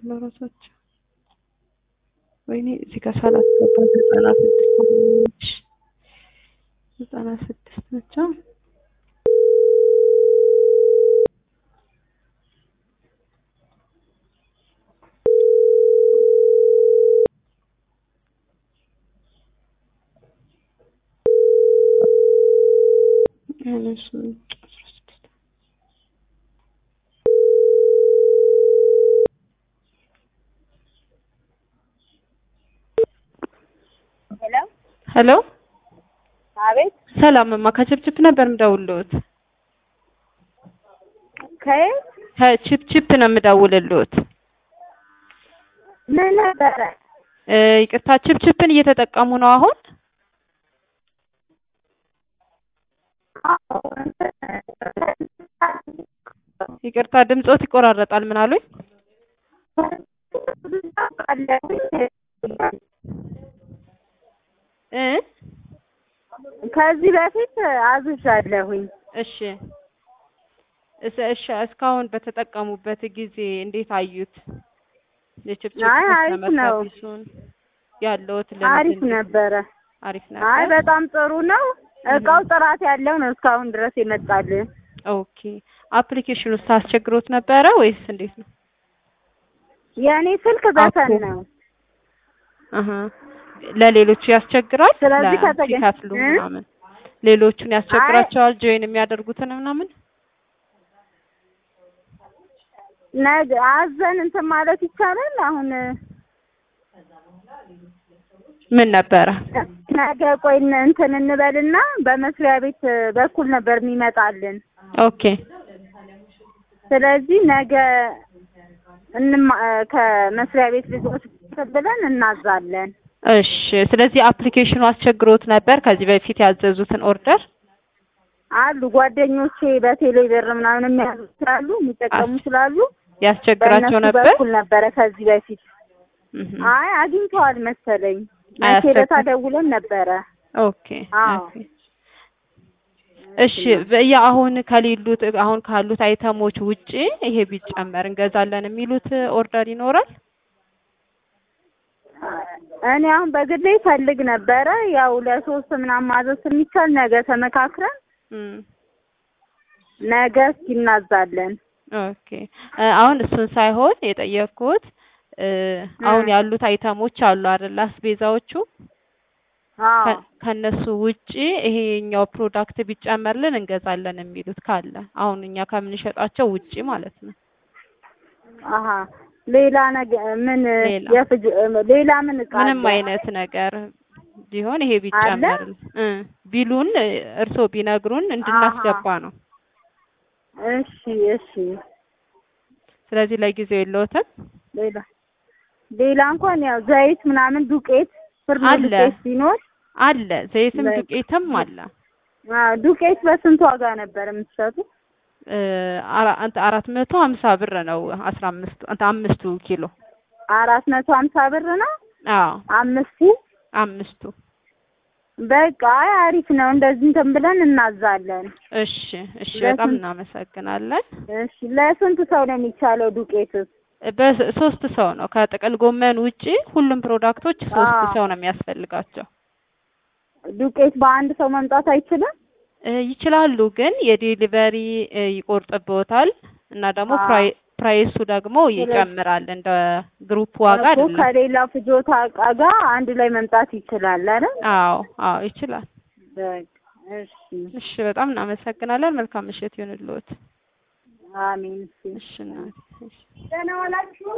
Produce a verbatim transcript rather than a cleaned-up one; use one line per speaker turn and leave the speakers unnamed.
ለራሳቸው ወይኔ እዚህ ጋር ሳላስገባ ዘጠና ስድስት ዘጠና ስድስት ብቻ እነሱ
ሄሎ
ሄሎ
አቤት
ሰላምማ ከችፕችፕ ነበር የምደውልልዎት
ከየት
ከችፕችፕ ነው የምደውልልዎት
ምን ነበረ
እ ይቅርታ ችፕችፕን እየተጠቀሙ ነው አሁን ይቅርታ ድምጾት ይቆራረጣል ምን አሉኝ እ
ከዚህ በፊት አዝዣለሁኝ
እሺ እሺ እሺ እስካሁን በተጠቀሙበት ጊዜ እንዴት አዩት የችፕችፕ
አይ አሪፍ ነው
ያለውት
አሪፍ ነበረ
አሪፍ ነበር
አይ በጣም ጥሩ ነው እቃው ጥራት ያለው ነው እስካሁን ድረስ የመጣልን
ኦኬ አፕሊኬሽኑ አስቸግሮት ነበረ ወይስ እንዴት ነው
የኔ ስልክ በተን ነው
አሃ ለሌሎቹ ያስቸግራል
ስለዚህ ከተገኘ
ምናምን ሌሎቹን ያስቸግራቸዋል ጆይን የሚያደርጉትን ምናምን
ነገ አዘን እንትን ማለት ይቻላል አሁን
ምን ነበረ
ነገ ቆይ እንትን እንበልና በመስሪያ ቤት በኩል ነበር የሚመጣልን
ኦኬ
ስለዚህ ነገ እንማ ከመስሪያ ቤት ልጆች ብለን እናዛለን
እሺ ስለዚህ አፕሊኬሽኑ አስቸግሮት ነበር ከዚህ በፊት ያዘዙትን ኦርደር
አሉ ጓደኞቼ በቴሌ ብር ምናምን የሚያዙ ስላሉ የሚጠቀሙ ስላሉ
ያስቸግራቸው ነበር
በኩል ነበረ ከዚህ በፊት አይ አግኝተዋል መሰለኝ ለታ ደውለን ነበረ
ኦኬ ኦኬ እሺ ያ አሁን ከሌሉት አሁን ካሉት አይተሞች ውጪ ይሄ ቢጨመር እንገዛለን የሚሉት ኦርደር ይኖራል
እኔ አሁን በግሌ ፈልግ ነበረ ያው ለሶስት ምናምን ማዘዝ የሚቻል ነገ ተመካክረን ነገ እናዛለን
ኦኬ አሁን እሱን ሳይሆን የጠየቅኩት አሁን ያሉት አይተሞች አሉ አይደል አስቤዛዎቹ
አዎ
ከነሱ ውጪ ይሄኛው ፕሮዳክት ቢጨመርልን እንገዛለን የሚሉት ካለ አሁን እኛ ከምንሸጣቸው ውጪ ማለት ነው
አሃ ሌላ ነገር ምን የፍጅ ሌላ ምን ቃል
ምንም አይነት ነገር ቢሆን ይሄ ቢጨመር እ ቢሉን እርሶ ቢነግሩን እንድናስገባ ነው
እሺ እሺ
ስለዚህ ለጊዜው የለውትም
ሌላ ሌላ እንኳን ያው ዘይት ምናምን ዱቄት ፍርኖ ዱቄት ሲኖር
አለ ዘይትም ዱቄትም አለ
አዎ ዱቄት በስንት ዋጋ ነበር የምትሸጡት
አራት መቶ ሀምሳ ብር ነው አስራ አምስት አምስቱ ኪሎ
አራት መቶ ሀምሳ ብር ነው
አዎ
አምስቱ
አምስቱ
በቃ አሪፍ ነው እንደዚህ እንትን ብለን እናዛለን
እሺ እሺ በጣም እናመሰግናለን
እሺ ለስንት ሰው ነው የሚቻለው ዱቄትስ
በሶስት ሰው ነው ከጥቅል ጎመን ውጪ ሁሉም ፕሮዳክቶች ሶስት ሰው ነው የሚያስፈልጋቸው
ዱቄት በአንድ ሰው መምጣት አይችልም
ይችላሉ ግን የዴሊቨሪ ይቆርጥብዎታል እና ደግሞ ፕራይሱ ደግሞ ይጨምራል እንደ ግሩፕ ዋጋ አይደለም
ከሌላ ፍጆታ ጋር አንድ ላይ መምጣት ይችላል አይደል
አዎ አዎ ይችላል
በቃ እሺ
እሺ በጣም እናመሰግናለን መልካም ምሽት ይሁንልዎት
አሜን
እሺ እናቴ
ደህና ዋላችሁ